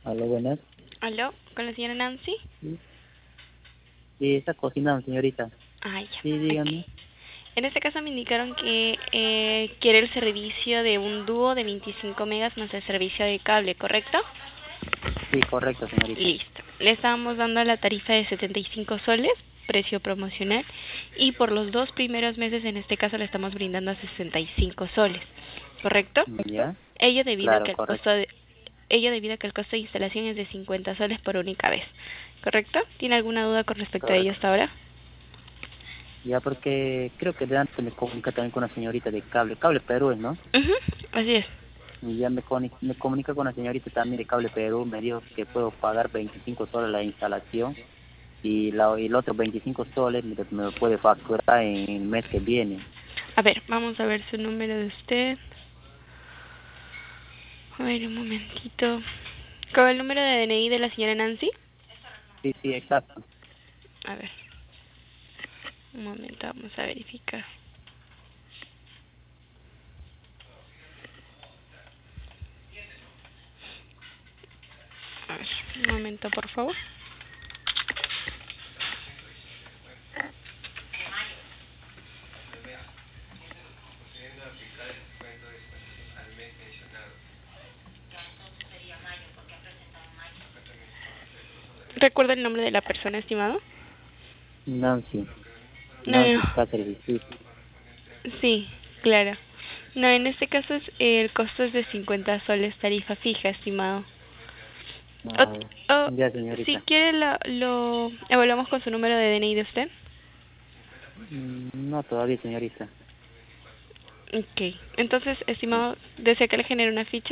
Aló, buenas. ¿Aló? ¿Con la señora Nancy? Sí, sí, está cocinando, señorita. Ah, ya. Sí, Ok. dígame. En este caso me indicaron que quiere el servicio de un dúo de 25 megas más el servicio de cable, ¿correcto? Sí, correcto, señorita. Listo. Le estábamos dando la tarifa de 75 soles, precio promocional, y por los 2 primeros meses, en este caso, le estamos brindando a 65 soles, ¿correcto? ¿Ya? Ello debido a Claro, que el correcto. costo de ello debido a que el costo de instalación es de 50 soles por única vez, ¿correcto? ¿Tiene alguna duda con respecto a ello Correcto. hasta ahora? Ya, porque creo que de antes me comunica también con una señorita de cable. Cable Perú, ¿no? Ujú, así es. Y ya me comunica con una señorita también de Cable Perú. Me dijo que puedo pagar 25 soles la instalación y el otro 25 soles me lo puede facturar en el mes que viene. A ver, vamos a ver su número de usted. A ver, un momentito. ¿Con el número de DNI de la señora Nancy? Sí, sí, exacto. A ver, un momento, vamos a verificar. A ver, un momento, por favor. ¿Recuerda el nombre de la persona, estimado? Nancy. No, Nancy no. Cáceres. Sí. Sí, claro. No, en este caso el costo es de 50 soles tarifa fija, estimado. Ah, O ya, si señorita. quiere lo evaluamos con su número de DNI de usted. No, todavía, señorita. Ok. Entonces, estimado, ¿desea que le genere una ficha?